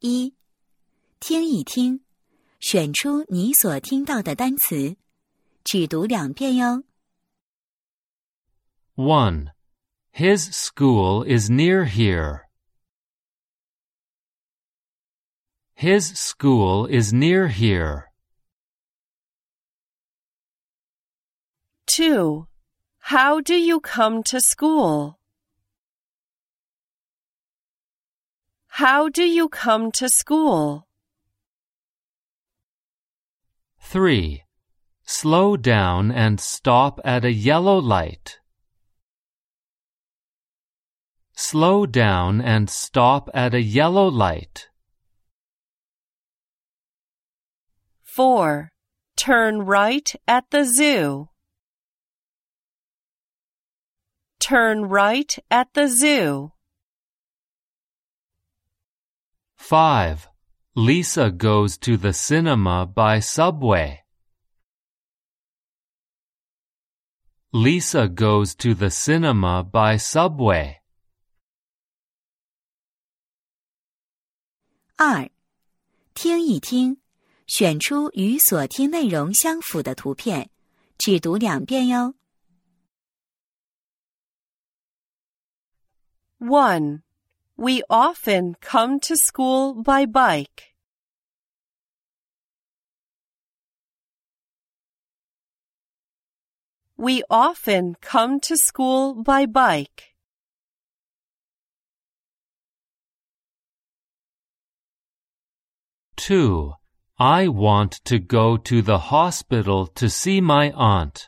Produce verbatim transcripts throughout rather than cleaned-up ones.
一、听一听，选出你所听到的单词，只读两遍哟。 one. His school is near here. His school is near here. two. How do you come to school? How do you come to school? three. Slow down and stop at a yellow light. Slow down and stop at a yellow light. four. Turn right at the zoo. Turn right at the zoo. five. Lisa goes to the cinema by subway. Lisa goes to the cinema by subway. 二、听一听，选出与所听内容相符的图片，只读两遍哟。 one. We often come to school by bike. We often come to school by bike. two. I want to go to the hospital to see my aunt.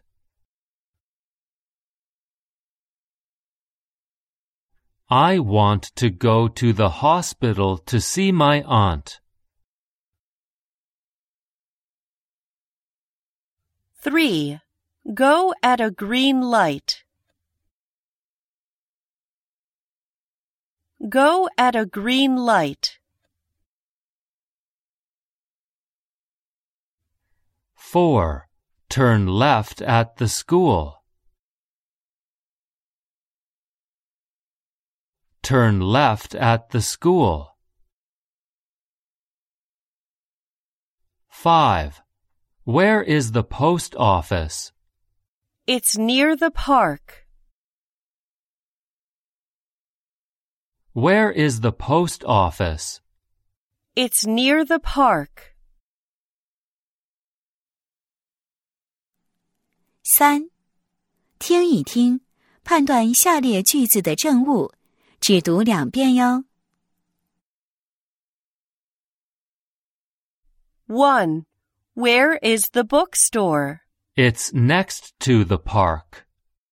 I want to go to the hospital to see my aunt. three. Go at a green light. Go at a green light. four. Turn left at the school. Turn left at the school. five. Where is the post office? It's near the park. Where is the post office? It's near the park. 三、听一听，判断下列句子的正误，只读两遍哟。 one. Where is the bookstore? It's next to the park.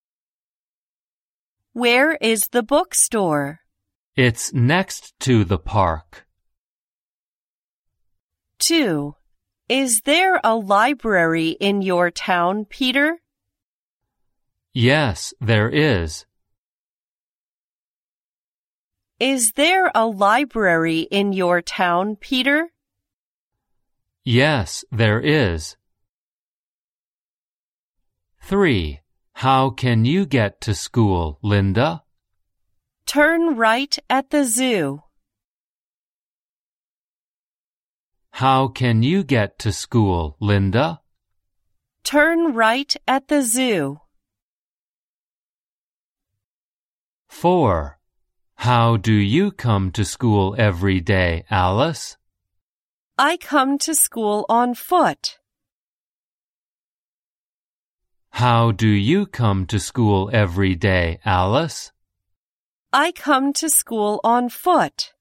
Where is the bookstore? It's next to the park. two. Is there a library in your town, Peter? Yes, there is. Is there a library in your town, Peter? Yes, there is. three. How can you get to school, Linda? Turn right at the zoo. How can you get to school, Linda? Turn right at the zoo. four. How do you come to school every day, Alice? I come to school on foot. How do you come to school every day, Alice? I come to school on foot.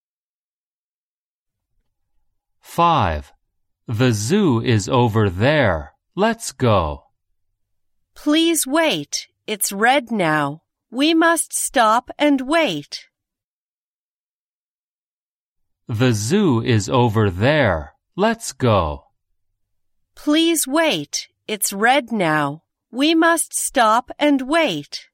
five. The zoo is over there. Let's go. Please wait. It's red now. We must stop and wait. The zoo is over there. Let's go. Please wait. It's red now. We must stop and wait.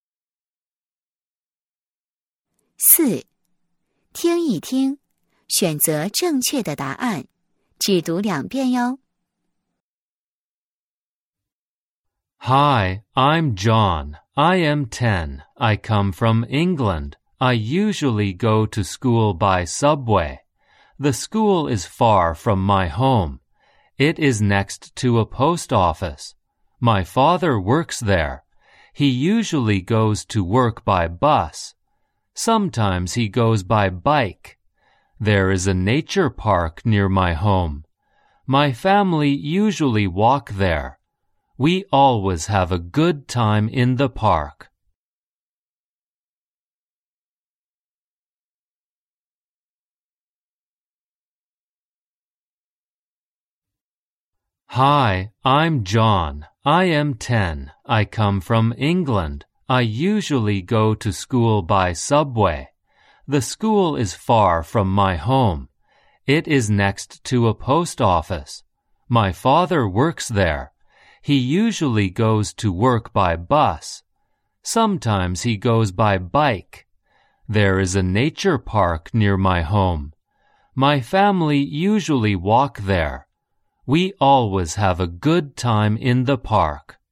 四、听一听，选择正确的答案，只读两遍哟。 Hi, I'm John. I am ten. I come from England. I usually go to school by subway. The school is far from my home. It is next to a post office. My father works there. He usually goes to work by bus. Sometimes he goes by bike. There is a nature park near my home. My family usually walk there. We always have a good time in the park. Hi, I'm John. I am ten. I come from England. I usually go to school by subway. The school is far from my home. It is next to a post office. My father works there. He usually goes to work by bus. Sometimes he goes by bike. There is a nature park near my home. My family usually walk there. We always have a good time in the park.